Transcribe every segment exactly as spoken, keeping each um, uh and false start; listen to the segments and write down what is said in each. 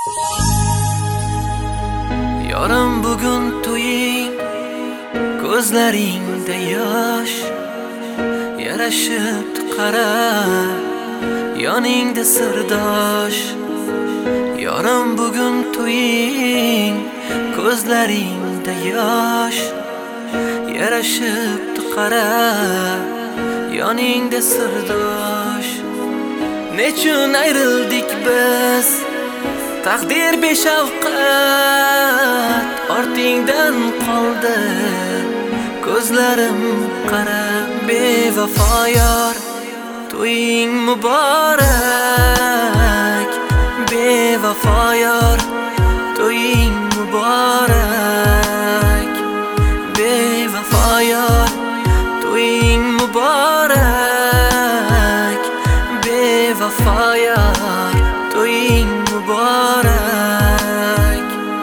Yorim bugun to'ying, ko'zlaringda yosh yarashibdi qara, yoningda sirdosh. Yorim bugun to'ying, ko'zlaringda yosh yarashibdi qara, yoningda sirdosh. Nechun ayrildik biz, taqdir beshafqat, ortingdan qoldi ko'zlarim qara. Bevafo yor, to'ying muborak. Bevafo yor, to'ying muborak. Bevafo yor, to'ying muborak. Bevafo yor, to'ying muborak.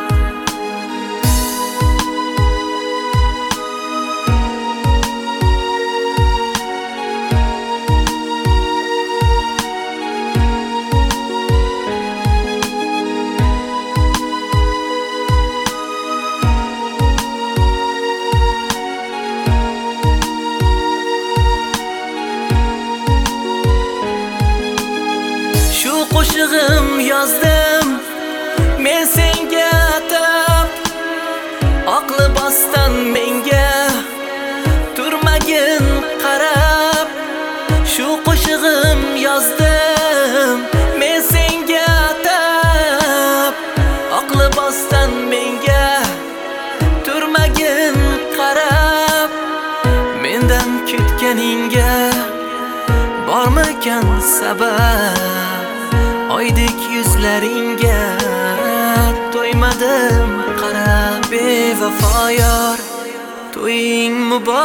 Shu qo'shig'im yozdim men senga atab, oqli bosdan menga turmagin qarab. Shu qo'shig'im yozdim men senga atab, oqli bosdan menga turmagin qarab. Mendan ketganingga bormikan sabab? Oydek yuzlaringga to'ymadim qara. Bevafo yor, to'ying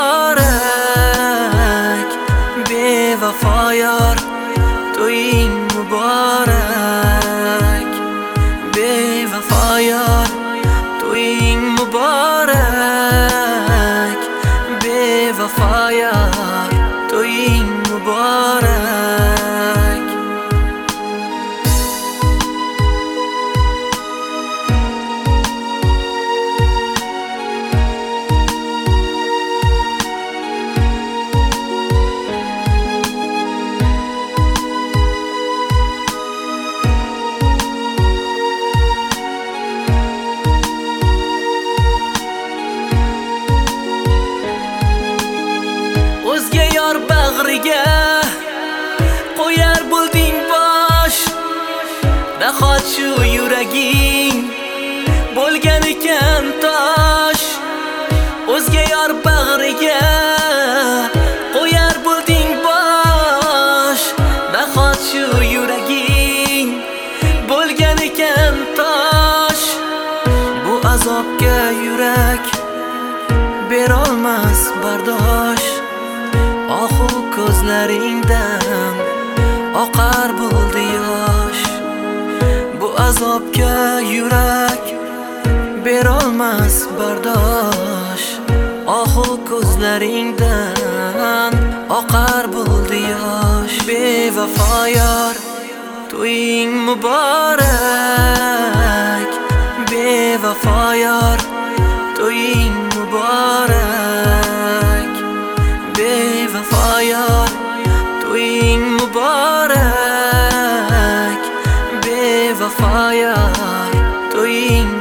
muborak. Bevafo yor, to'ying muborak. Bevafo yor, to'ying muborak. Bevafo yor, to'ying muborak. O'zga yor bag'riga qo'yar bo'lding bosh, nahot shu yuraging bo'lgan ekan tosh. O'zga yor bag'riga qo'yar bo'lding bosh, nahot shu yuraging bo'lgan ekan tosh. Bu azobga yurak berolmas bardosh. Ohu ko'zlaringdan oqar bo'ldi yosh. Bu azobga yurak berolmas bardosh. Ohu ko'zlaringdan oqar bo'ldi yosh. Bevafo yor, to'ying muborak. Bevafo yor, to'ying muborak. Bevafo yor, to'ying muborak. Bevafo yor, to'ying